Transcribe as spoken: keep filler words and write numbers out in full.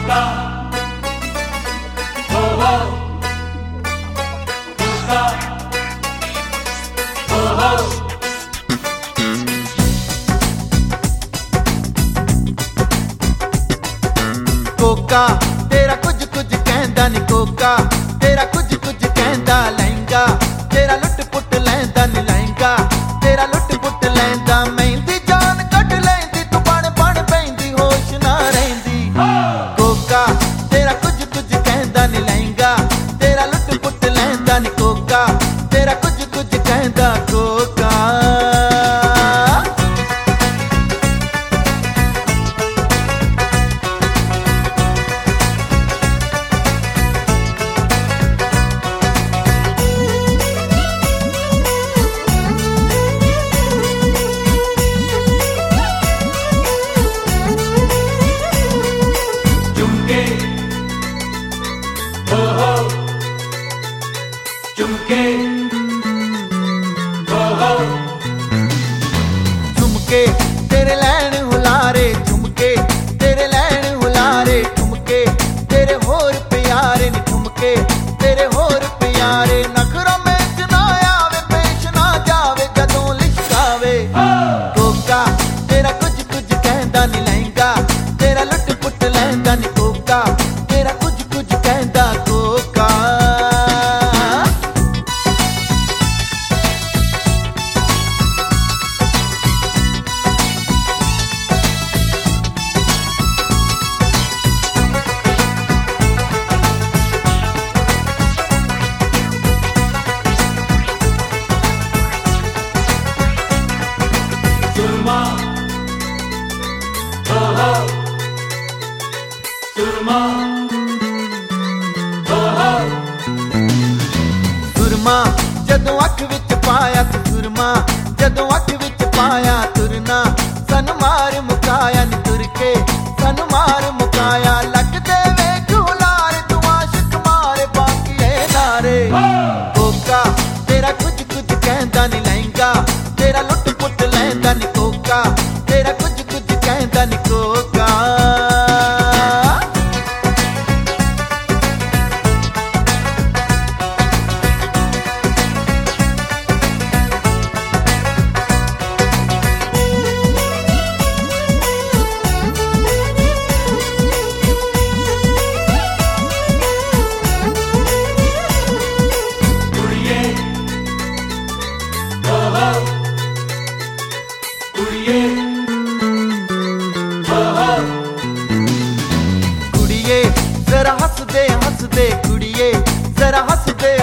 Coca हो हो Coca हो हो कोका तेरा कुछ कुछ कहंदा नी कोका तेरा कुछ कुछ कहंदा लहंगा तेरा लुट पुट लैंदा नी लहंगा तेरा लुट पुट लैंदा मेहंदी जान कट लैंदी तू बण बण पैंदी होश ना रहिंदी कोका तेरा कुछ कुछ कहंदा नी लहंगा तेरा लुट पुट लैंदा नी कोका तेरा कुछ कुछ कहंदा कोका हो हो झुमके हो हो झुमके तेरे लैन हुलारे झुमके तेरे लैन हुलारे झुमके तेरे होर प्यारे नी झुमके तेरे होर प्यारे नखरों में ना आवे पेश ना जावे जदों लिशकावे कोका तेरा कुछ कुछ कहंदा नी लहंगा तेरा लुट पुट लैंदा नी कोका तेरा कुछ कुछ कहंदा कोका सुरमा हो हो सुरमा हो हो सुरमा जदों अख विच पाया तू सुरमा जदों अख विच पाया तुरना सन मार मुकाया नी तुर के सन मार मुकाया लग दे वे गुलार तू आशिक मारे बाकी है नारे कोका तेरा कुछ कुछ कहंदा नी लहंगा तेरा लुट पुट लैंदा नी कोका तेरा कुछ कुछ कहंदा नी कोका कुड़िए हो हो कुड़िए हो हो कुड़िए जरा हंस दे हंस दे कुड़िए जरा हंस दे